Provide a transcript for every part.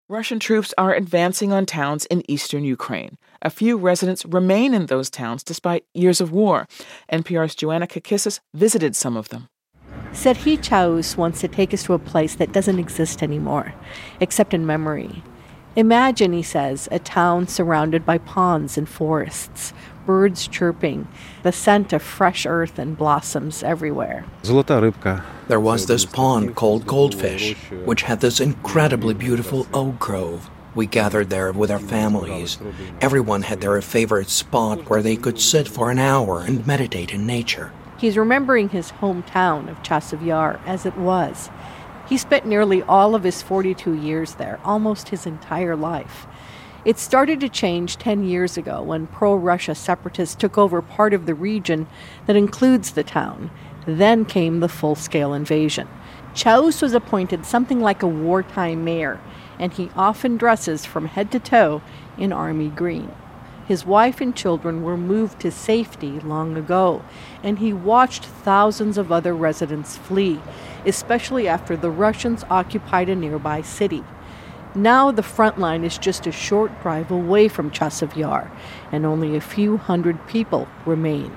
Russian troops are advancing on towns in eastern Ukraine. A few residents remain in those towns despite years of war. NPR's Joanna Kakissis visited some of them. Serhiy Chaus wants to take us to a place that doesn't exist anymore, except in memory. Imagine, he says, a town surrounded by ponds and forests, birds chirping, the scent of fresh earth and blossoms everywhere. There was this pond called Goldfish, which had this incredibly beautiful oak grove. We gathered there with our families. Everyone had their favorite spot where they could sit for an hour and meditate in nature. He's remembering his hometown of Chasiv Yar as it was. He spent nearly all of his 42 years there, almost his entire life. It started to change 10 years ago when pro-Russia separatists took over part of the region that includes the town. Then came the full-scale invasion. Chaus was appointed something like a wartime mayor, and he often dresses from head to toe in army green. His wife and children were moved to safety long ago, and he watched thousands of other residents flee, especially after the Russians occupied a nearby city. Now the front line is just a short drive away from Chasiv Yar, and only a few hundred people remain.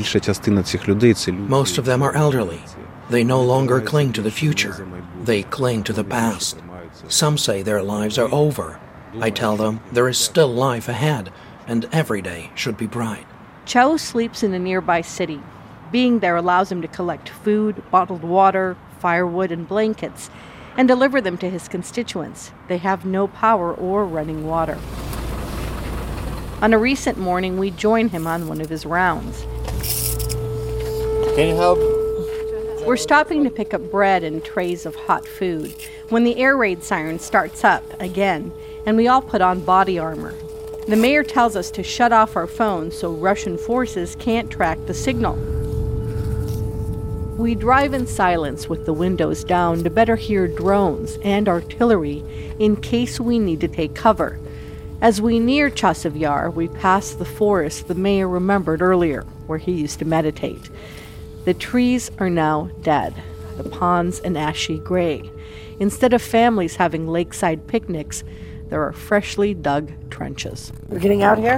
Most of them are elderly. They no longer cling to the future. They cling to the past. Some say their lives are over. I tell them there is still life ahead, and every day should be bright. Chaus sleeps in a nearby city. Being there allows him to collect food, bottled water, firewood, and blankets, and deliver them to his constituents. They have no power or running water. On a recent morning, we join him on one of his rounds. Can you help? We're stopping to pick up bread and trays of hot food when the air raid siren starts up again, and we all put on body armor. The mayor tells us to shut off our phones so Russian forces can't track the signal. We drive in silence with the windows down to better hear drones and artillery in case we need to take cover. As we near Chasiv Yar, we pass the forest the mayor remembered earlier, where he used to meditate. The trees are now dead, the ponds an ashy gray. Instead of families having lakeside picnics, there are freshly dug trenches. We're getting out here?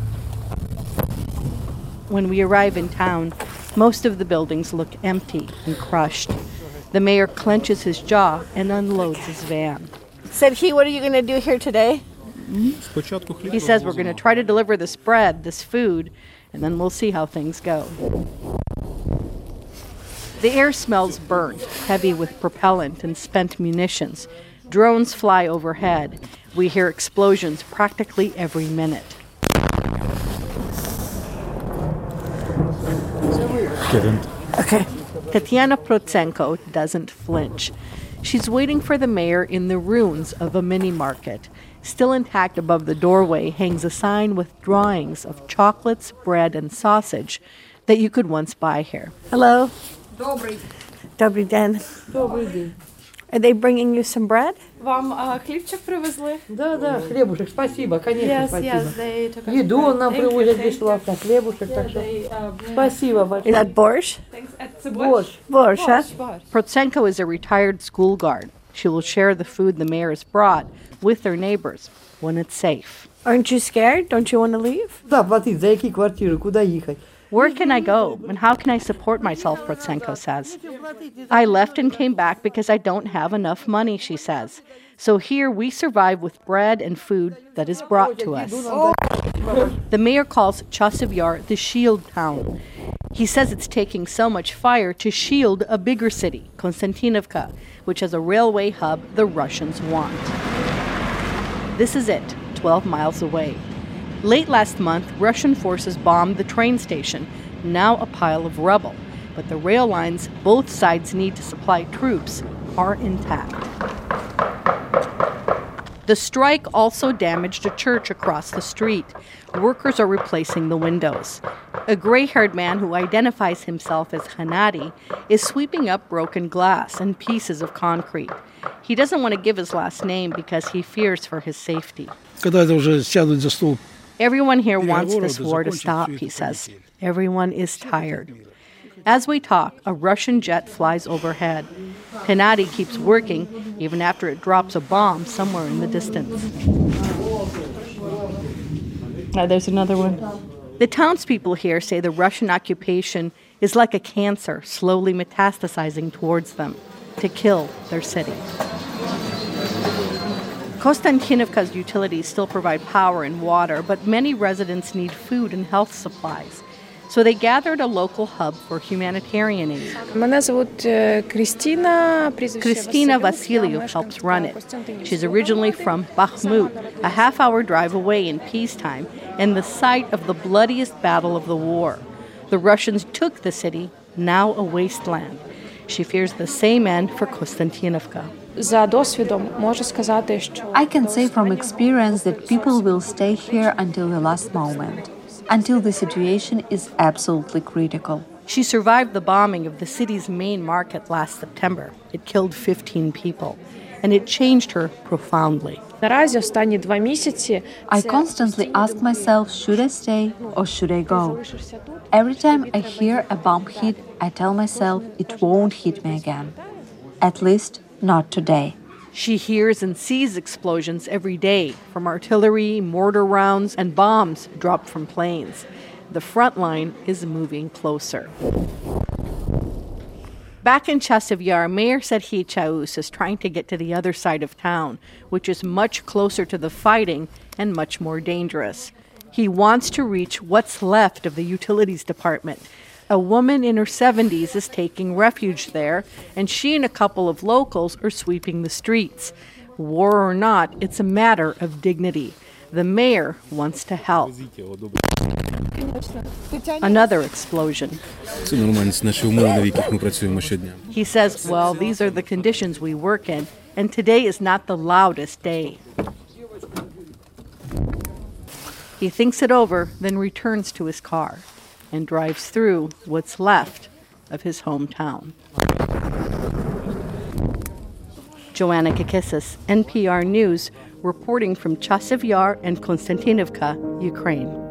When we arrive in town, most of the buildings look empty and crushed. The mayor clenches his jaw and unloads his van. Serhiy, what are you going to do here today? He says we're going to try to deliver this bread, this food, and then we'll see how things go. The air smells burnt, heavy with propellant and spent munitions. Drones fly overhead. We hear explosions practically every minute. Okay. Tatiana Protsenko doesn't flinch. She's waiting for the mayor in the ruins of a mini-market. Still intact above the doorway hangs a sign with drawings of chocolates, bread, and sausage that you could once buy here. Hello. Добрий den. Добрий день. Are they bringing you some bread? Вам хлібчик привезли? Да, хлебушек, спасибо, конечно, спасибо. They took us Еду нам привозят бесплатно, хлебушек, так что спасибо большое. Is that borscht? It's a borscht. Borscht, huh? Protsenko is a retired school guard. She will share the food the mayor has brought with their neighbors when it's safe. Aren't you scared? Don't you want to leave? Да, платить за какие квартиры, куда ехать? Where can I go, and how can I support myself, Protsenko says. I left and came back because I don't have enough money, she says. So here we survive with bread and food that is brought to us. The mayor calls Chasiv Yar the shield town. He says it's taking so much fire to shield a bigger city, Konstantinovka, which has a railway hub the Russians want. This is it, 12 miles away. Late last month, Russian forces bombed the train station, now a pile of rubble. But the rail lines both sides need to supply troops are intact. The strike also damaged a church across the street. Workers are replacing the windows. A gray-haired man who identifies himself as Hanadi is sweeping up broken glass and pieces of concrete. He doesn't want to give his last name because he fears for his safety. Everyone here wants this war to stop, he says. Everyone is tired. As we talk, a Russian jet flies overhead. Hennady keeps working even after it drops a bomb somewhere in the distance. There's another one. The townspeople here say the Russian occupation is like a cancer slowly metastasizing towards them to kill their city. Konstantinovka's utilities still provide power and water, but many residents need food and health supplies. So they gathered a local hub for humanitarian aid. Kristina Vassiliou helps run it. She's originally from Bakhmut, a half-hour drive away in peacetime, and the site of the bloodiest battle of the war. The Russians took the city, now a wasteland. She fears the same end for Konstantinovka. I can say from experience that people will stay here until the last moment, until the situation is absolutely critical. She survived the bombing of the city's main market last September. It killed 15 people, and it changed her profoundly. I constantly ask myself, should I stay or should I go? Every time I hear a bomb hit, I tell myself it won't hit me again. At least not today. She hears and sees explosions every day from artillery, mortar rounds, and bombs dropped from planes. The front line is moving closer. Back in Chasiv Yar, Mayor Serhiy Chaus is trying to get to the other side of town, which is much closer to the fighting and much more dangerous. He wants to reach what's left of the utilities department. A woman in her 70s is taking refuge there, and she and a couple of locals are sweeping the streets. War or not, it's a matter of dignity. The mayor wants to help. Another explosion. He says, well, these are the conditions we work in, and today is not the loudest day. He thinks it over, then returns to his car and drives through what's left of his hometown. Joanna Kakissis, NPR News, reporting from Chasiv Yar and Konstantinovka, Ukraine.